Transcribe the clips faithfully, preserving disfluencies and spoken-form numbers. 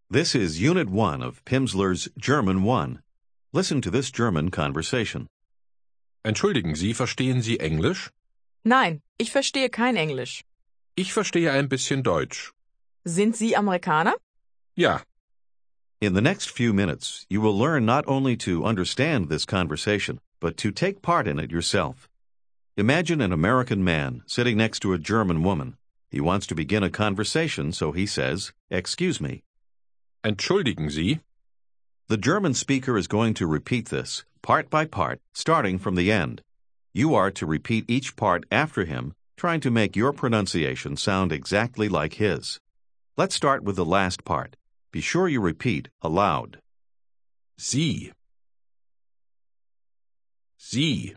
This is Unit one of Pimsleur's German one. Listen to this German conversation. Entschuldigen Sie, verstehen Sie Englisch? Nein, ich verstehe kein Englisch. Ich verstehe ein bisschen Deutsch. Sind Sie Amerikaner? Ja. In the next few minutes, you will learn not only to understand this conversation, but to take part in it yourself. Imagine an American man sitting next to a German woman. He wants to begin a conversation, so he says, "Excuse me." Entschuldigen Sie? The German speaker is going to repeat this, part by part, starting from the end. You are to repeat each part after him, trying to make your pronunciation sound exactly like his. Let's start with the last part. Be sure you repeat aloud. Sie. Sie.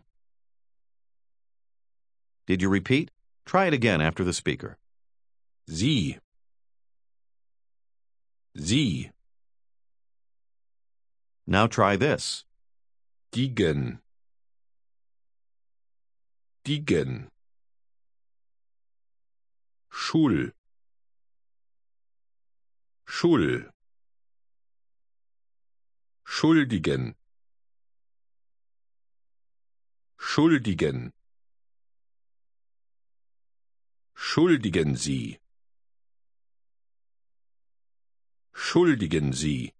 Did you repeat? Try it again after the speaker. Sie. Sie. Now try this. Digen. Digen. Schul. Schul. Schuldigen. Schuldigen. Schuldigen Sie. Schuldigen Sie.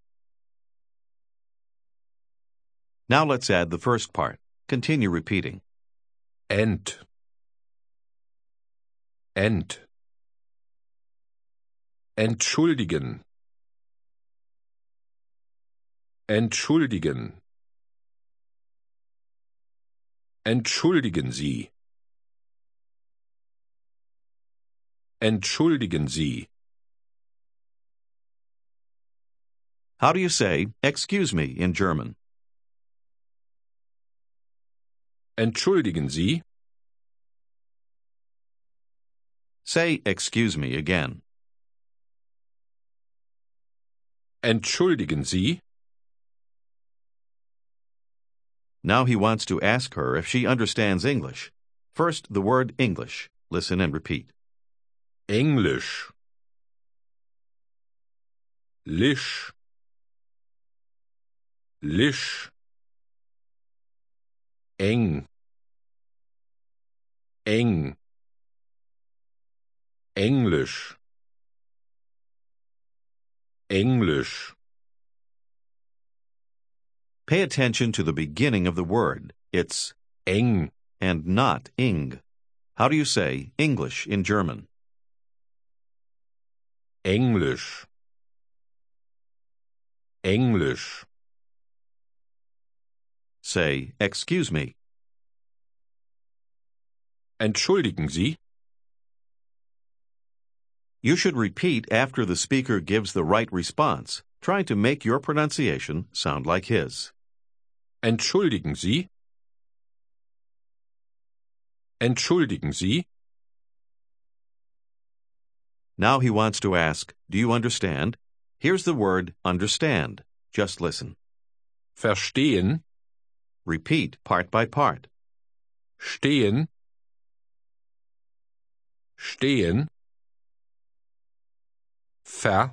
Now let's add the first part. Continue repeating. Ent. Ent. Entschuldigen. Entschuldigen. Entschuldigen Sie. Entschuldigen Sie. How do you say, "Excuse me," in German? Entschuldigen Sie. Say, "Excuse me," again. Entschuldigen Sie. Now he wants to ask her if she understands English. First, the word English. Listen and repeat. Englisch. Lisch. Lisch. Eng. Eng. Englisch. Englisch. Pay attention to the beginning of the word. It's Eng. and not ing. How do you say English in German? Englisch. Englisch. Say, "Excuse me." Entschuldigen Sie. You should repeat after the speaker gives the right response, trying to make your pronunciation sound like his. Entschuldigen Sie. Entschuldigen Sie. Now he wants to ask, "Do you understand?" Here's the word understand. Just listen. Verstehen. Repeat part by part. Stehen. Stehen. Ver.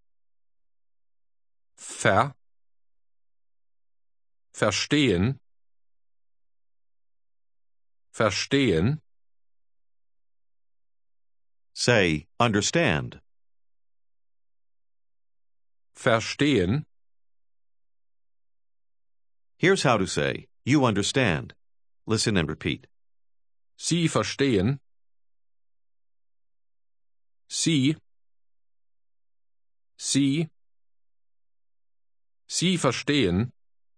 Ver. Verstehen. Verstehen. Say, understand. Verstehen. Here's how to say, "You understand." Listen and repeat. Sie verstehen. Sie. Sie. Sie verstehen.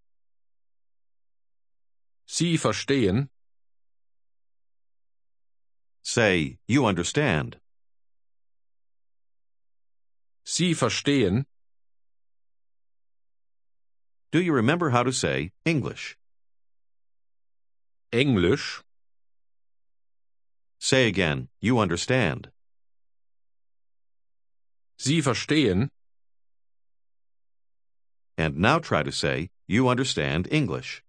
Sie verstehen. Say, "You understand." Sie verstehen. Do you remember how to say English? Englisch. Say again, "You understand." Sie verstehen. And now try to say, "You understand English."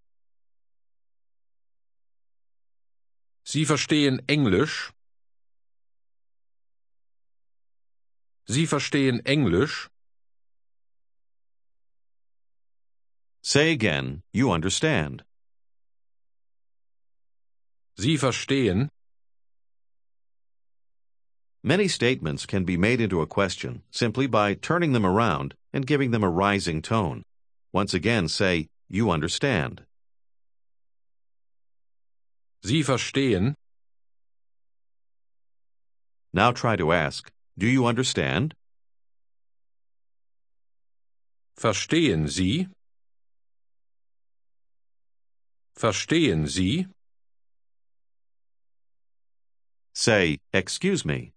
Sie verstehen Englisch. Sie verstehen Englisch. Say again, you understand. Sie verstehen. Many statements can be made into a question simply by turning them around and giving them a rising tone. Once again, say, you understand. Sie verstehen. Now try to ask, do you understand? Verstehen Sie? Verstehen Sie? Say, excuse me.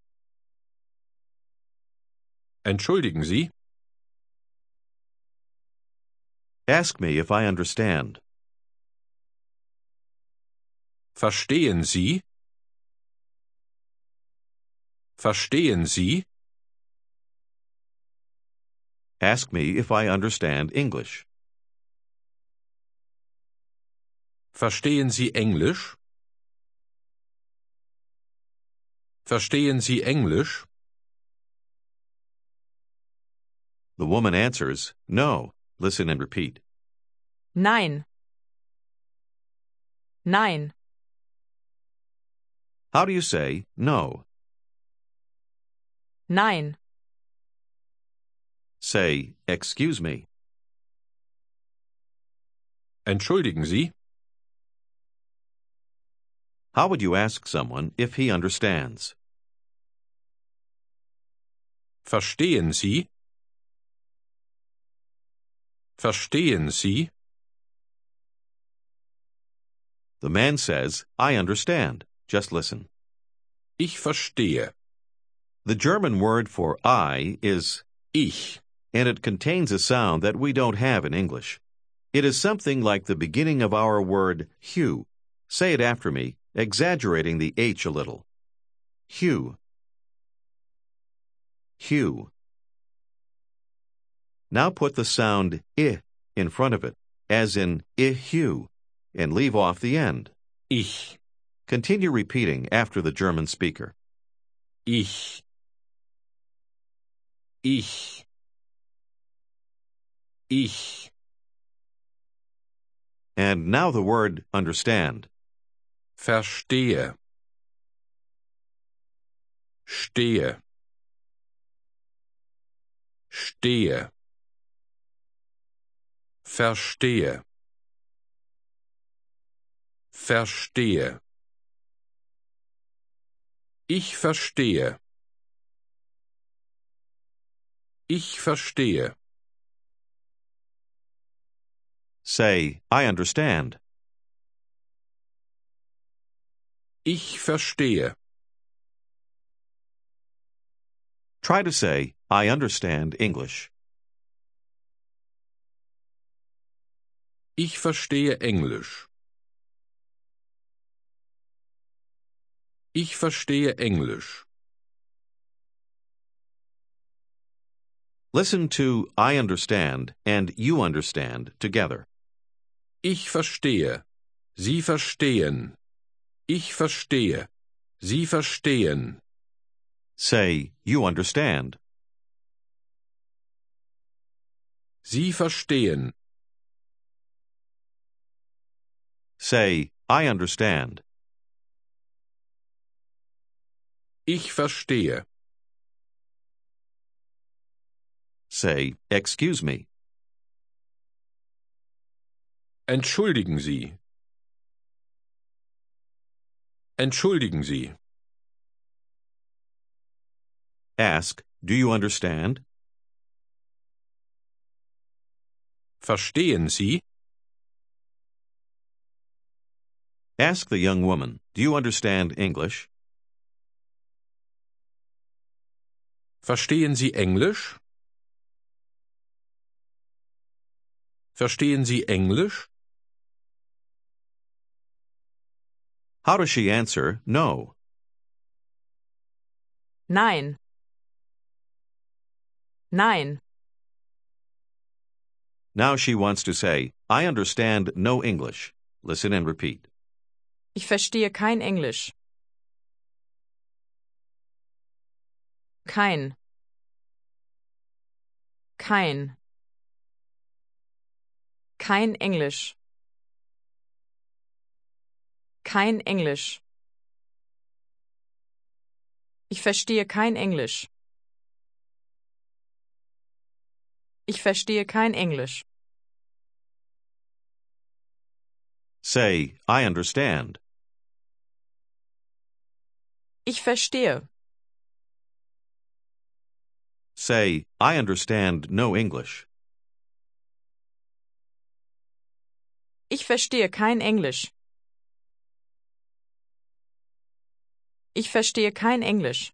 Entschuldigen Sie? Ask me if I understand. Verstehen Sie? Verstehen Sie? Ask me if I understand English. Verstehen Sie Englisch? Verstehen Sie Englisch? The woman answers, no. Listen and repeat. Nein. Nein. How do you say no? Nein. Say, excuse me. Entschuldigen Sie? How would you ask someone if he understands? Verstehen Sie? Verstehen Sie? The man says, I understand. Just listen. Ich verstehe. The German word for I is Ich. and it contains a sound that we don't have in English. It is something like the beginning of our word hue. Say it after me, exaggerating the H a little. Hue. Hue. Now put the sound I in front of it, as in I hue, and leave off the end. Ich. Continue repeating after the German speaker. Ich. Ich. Ich. And now the word understand. Verstehe. Stehe. Stehe. Verstehe. Verstehe. Ich verstehe. Ich verstehe. Say, I understand. Ich verstehe. Try to say, I understand English. Ich verstehe Englisch. Ich verstehe Englisch. Listen to I understand and you understand together. Ich verstehe. Sie verstehen. Ich verstehe. Sie verstehen. Say, you understand. Sie verstehen. Say, I understand. Ich verstehe. Say, excuse me. Entschuldigen Sie. Entschuldigen Sie. Ask, do you understand? Verstehen Sie? Ask the young woman, do you understand English? Verstehen Sie Englisch? Verstehen Sie Englisch? How does she answer no? Nein. Nein. Now she wants to say, I understand no English. Listen and repeat. Ich verstehe kein Englisch. Kein. Kein. Kein Englisch. Kein Englisch. Ich verstehe kein Englisch. Ich verstehe kein Englisch. Say, I understand. Ich verstehe. Say, I understand no English. Ich verstehe kein Englisch. Ich verstehe kein Englisch.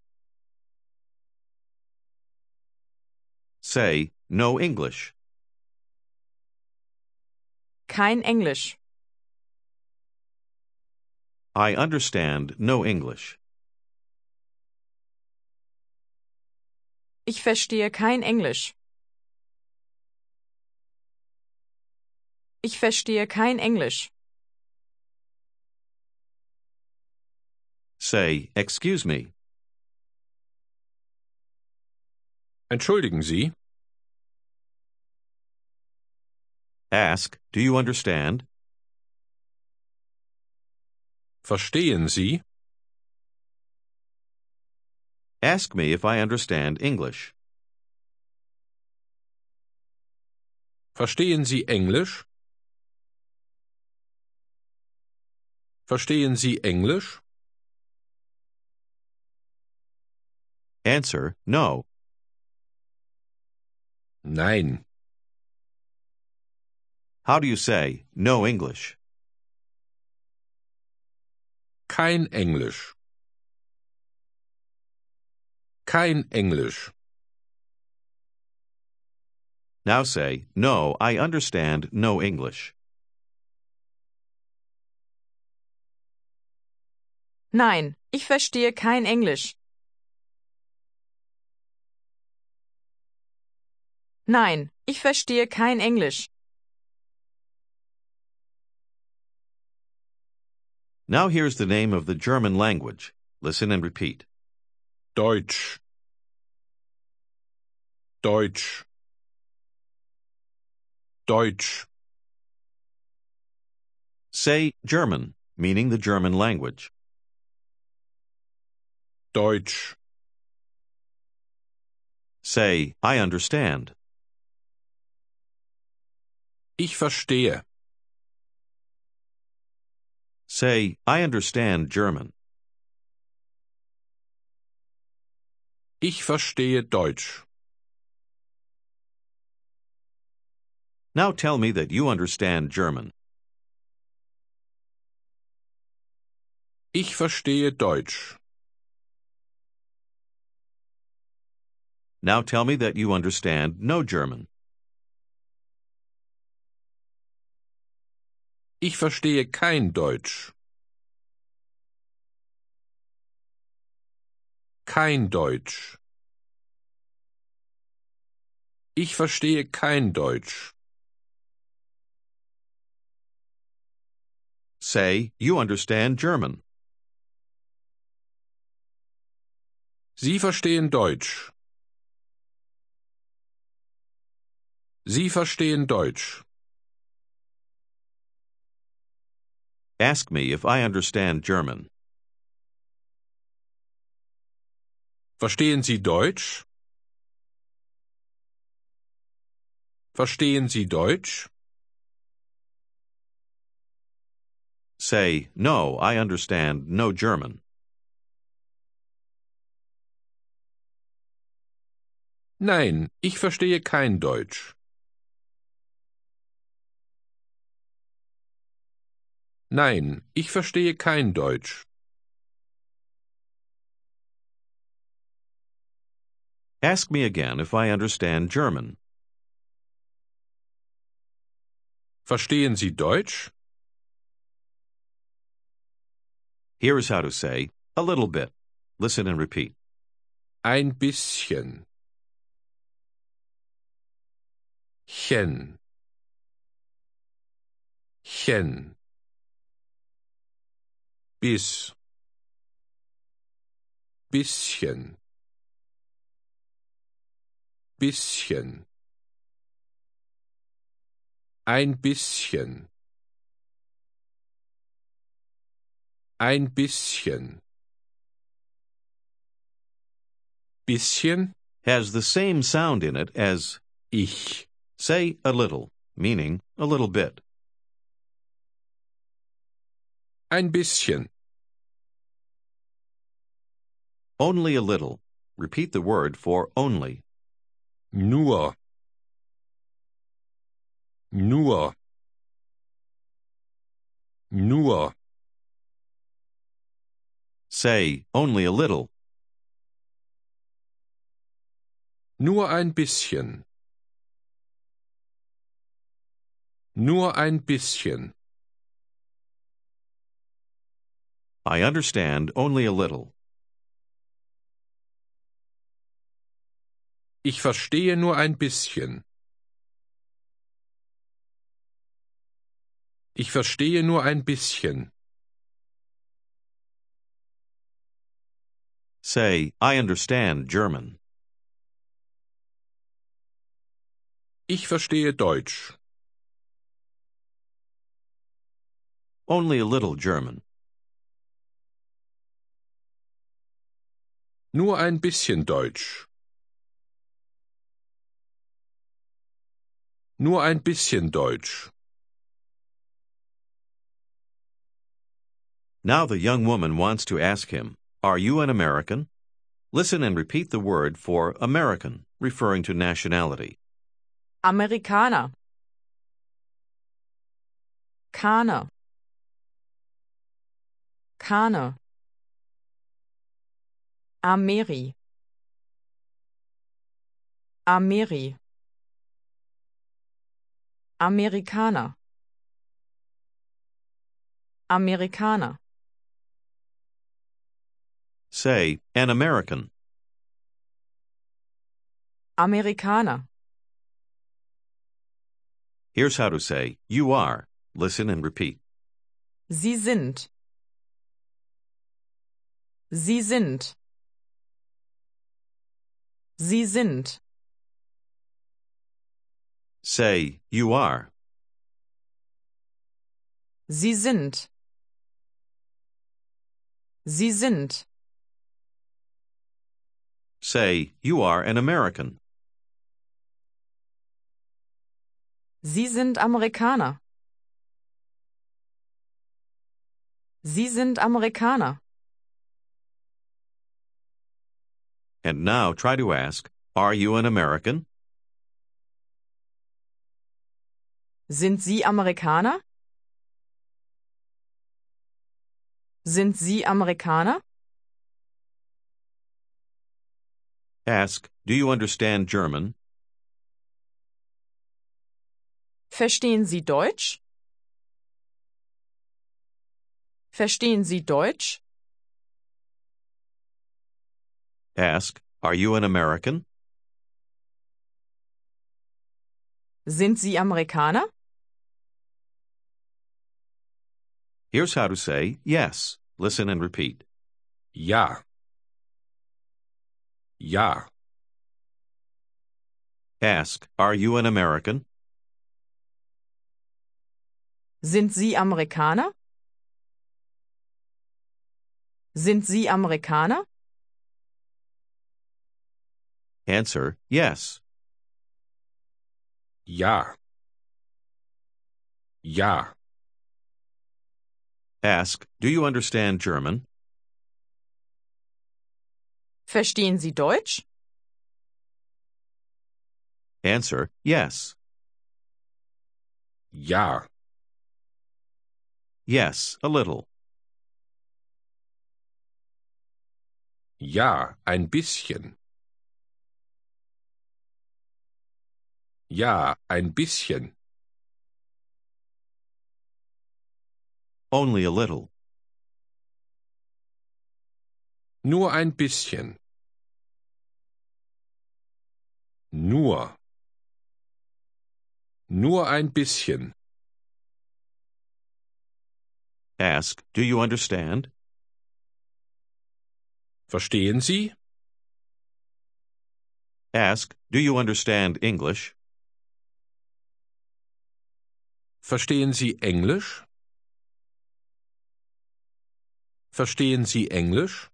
Say, no English. Kein Englisch. I understand no English. Ich verstehe kein Englisch. Ich verstehe kein Englisch. Say, excuse me. Entschuldigen Sie. Ask, do you understand? Verstehen Sie? Ask me if I understand English. Verstehen Sie Englisch? Verstehen Sie Englisch? Answer, no. Nein. How do you say, no English? Kein Englisch. Kein Englisch. Now say, no, I understand no English. Nein, ich verstehe kein Englisch. Nein, ich verstehe kein Englisch. Now here's the name of the German language. Listen and repeat. Deutsch. Deutsch. Deutsch. Say German, meaning the German language. Deutsch. Say, I understand. Ich verstehe. Say, I understand German. Ich verstehe Deutsch. Now tell me that you understand German. Ich verstehe Deutsch. Now tell me that you understand no German. Ich verstehe kein Deutsch. Kein Deutsch. Ich verstehe kein Deutsch. Say, you understand German. Sie verstehen Deutsch. Sie verstehen Deutsch. Ask me if I understand German. Verstehen Sie Deutsch? Verstehen Sie Deutsch? Say, no, I understand no German. Nein, ich verstehe kein Deutsch. Nein, ich verstehe kein Deutsch. Ask me again if I understand German. Verstehen Sie Deutsch? Here is how to say, a little bit. Listen and repeat. Ein bisschen. Chen. Chen. Bis. Bisschen. Bisschen. Ein bisschen. Ein bisschen. Bisschen, has the same sound in it as ich. say a little, meaning a little bit. Ein bisschen. Only a little. Repeat the word for only. Nur. Nur. Nur. Say only a little. Nur ein bisschen. Nur ein bisschen. I understand only a little. Ich verstehe nur ein bisschen. Ich verstehe nur ein bisschen. Say, I understand German. Ich verstehe Deutsch. Only a little German. Nur ein bisschen Deutsch. Nur ein bisschen Deutsch. Now the young woman wants to ask him, are you an American? Listen and repeat the word for American, referring to nationality. Amerikaner. Kaner. Kaner. Ameri. Ameri. Amerikaner. Amerikaner. Say, an American. Amerikaner. Here's how to say, you are. Listen and repeat. Sie sind. Sie sind. Sie sind. Say, you are. Sie sind. Sie sind. Say, you are an American. Sie sind Amerikaner. Sie sind Amerikaner. And now try to ask, are you an American? Sind Sie Amerikaner? Sind Sie Amerikaner? Ask, do you understand German? Verstehen Sie Deutsch? Verstehen Sie Deutsch? Ask, are you an American? Sind Sie Amerikaner? Here's how to say yes. Listen and repeat. Ja. Ja. Ask, are you an American? Sind Sie Amerikaner? Sind Sie Amerikaner? Answer, yes. Ja. Ja. Ask, do you understand German? Verstehen Sie Deutsch? Answer, yes. Ja. Yes, a little. Ja, ein bisschen. Ja, ein bisschen. Only a little. Nur ein bisschen. Nur. Nur ein bisschen. Ask, do you understand? Verstehen Sie? Ask, do you understand English? Verstehen Sie Englisch? Verstehen Sie Englisch?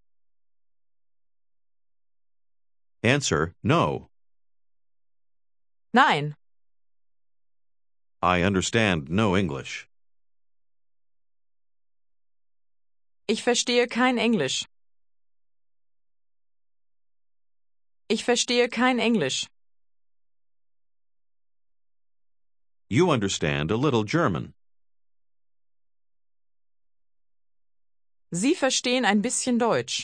Answer, no. Nein, I understand no English. ich verstehe kein Englisch. Ich verstehe kein Englisch. You understand a little German. Sie verstehen ein bisschen Deutsch.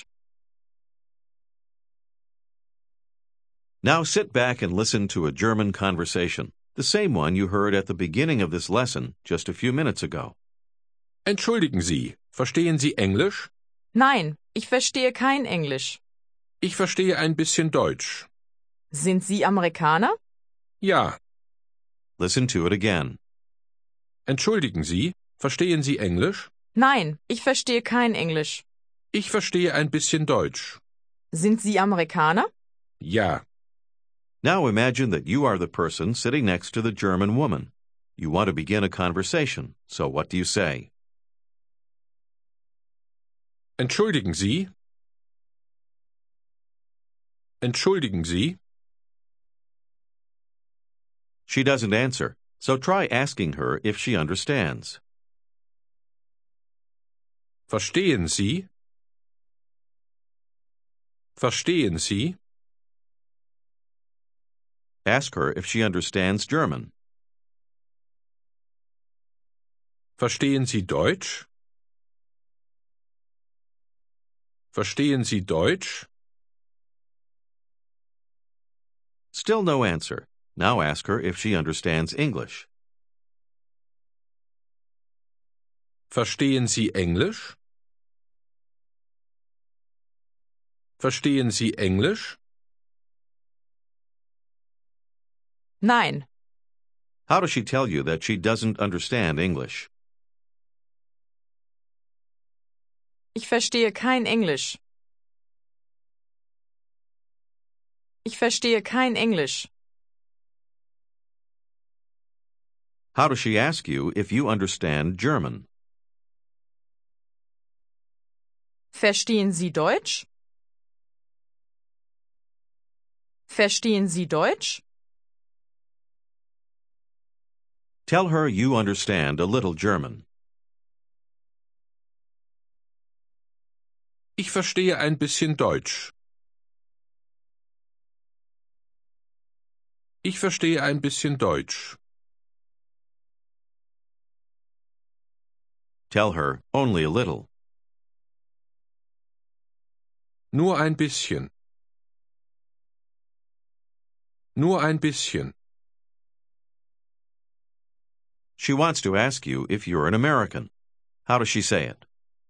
Now sit back and listen to a German conversation, the same one you heard at the beginning of this lesson just a few minutes ago. Entschuldigen Sie, verstehen Sie Englisch? Nein, ich verstehe kein Englisch. Ich verstehe ein bisschen Deutsch. Sind Sie Amerikaner? Ja. Listen to it again. Entschuldigen Sie, verstehen Sie Englisch? Nein, ich verstehe kein Englisch. Ich verstehe ein bisschen Deutsch. Sind Sie Amerikaner? Ja. Now imagine that you are the person sitting next to the German woman. You want to begin a conversation, so what do you say? Entschuldigen Sie? Entschuldigen Sie? She doesn't answer, so try asking her if she understands. Verstehen Sie? Verstehen Sie? Ask her if she understands German. Verstehen Sie Deutsch? Verstehen Sie Deutsch? Still no answer. Now ask her if she understands English. Verstehen Sie Englisch? Verstehen Sie Englisch? Nein, How does she tell you that she doesn't understand English? ich verstehe kein Englisch. Ich verstehe kein Englisch. How does she ask you if you understand German? Verstehen Sie Deutsch? Verstehen Sie Deutsch? Tell her you understand a little German. Ich verstehe ein bisschen Deutsch. Ich verstehe ein bisschen Deutsch. Tell her only a little. Nur ein bisschen. Nur ein bisschen. She wants to ask you if you're an American. How does she say it?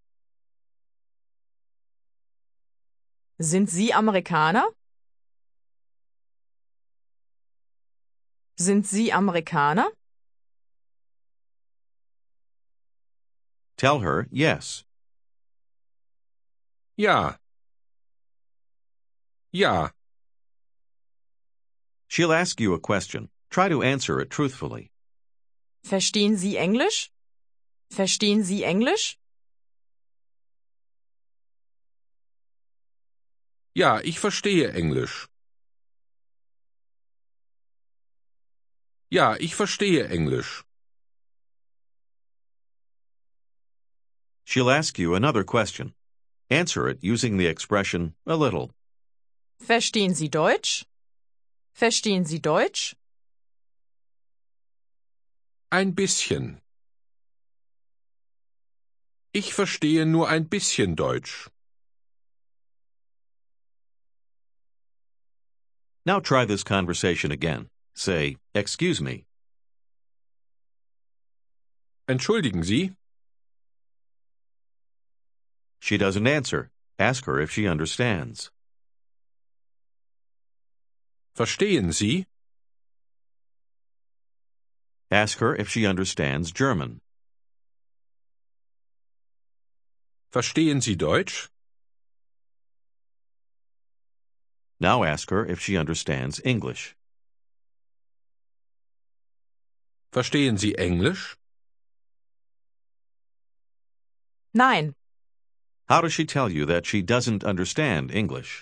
Sind Sie Amerikaner? Sind Sie Amerikaner? Tell her yes. Ja. Ja. She'll ask you a question. Try to answer it truthfully. Verstehen Sie Englisch? Verstehen Sie Englisch? Ja, ich verstehe Englisch. Ja, ich verstehe Englisch. She'll ask you another question. Answer it using the expression a little. Verstehen Sie Deutsch? Verstehen Sie Deutsch? Ein bisschen. Ich verstehe nur ein bisschen Deutsch. Now try this conversation again. Say, excuse me. Entschuldigen Sie? She doesn't answer. Ask her if she understands. Verstehen Sie? Ask her if she understands German. Verstehen Sie Deutsch? Now ask her if she understands English. Verstehen Sie Englisch? Nein. How does she tell you that she doesn't understand English?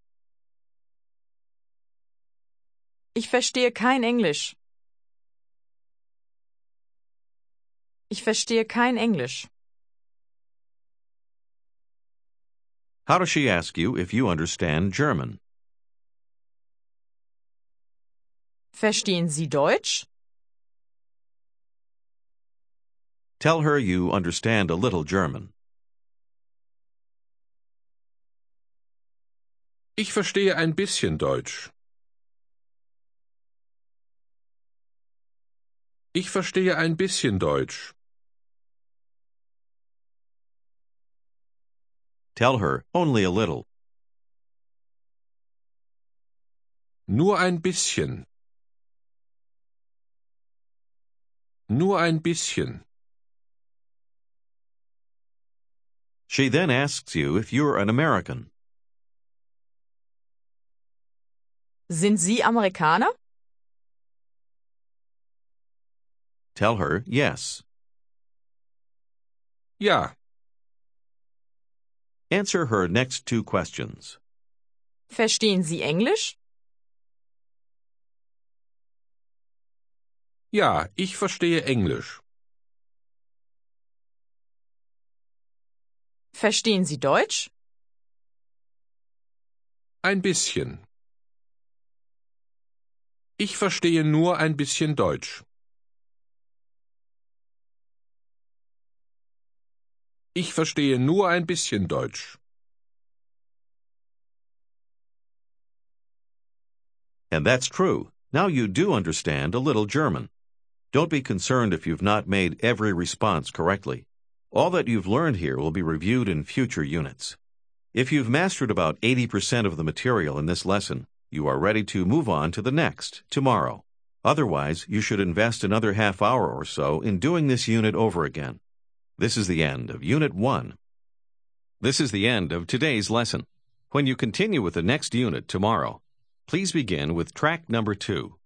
Ich verstehe kein Englisch. Ich verstehe kein Englisch. How does she ask you if you understand German? Verstehen Sie Deutsch? Tell her you understand a little German. Ich verstehe ein bisschen Deutsch. Ich verstehe ein bisschen Deutsch. Tell her only a little. Nur ein bisschen. Nur ein bisschen. She then asks you if you're an American. Sind Sie Amerikaner? Tell her yes. Ja. Answer her next two questions. Verstehen Sie Englisch? Ja, ich verstehe Englisch. Verstehen Sie Deutsch? Ein bisschen. Ich verstehe nur ein bisschen Deutsch. Ich verstehe nur ein bisschen Deutsch. And that's true. Now you do understand a little German. Don't be concerned if you've not made every response correctly. All that you've learned here will be reviewed in future units. If you've mastered about eighty percent of the material in this lesson, you are ready to move on to the next, tomorrow. Otherwise, you should invest another half hour or so in doing this unit over again. This is the end of Unit one. This is the end of today's lesson. When you continue with the next unit tomorrow, please begin with track number two.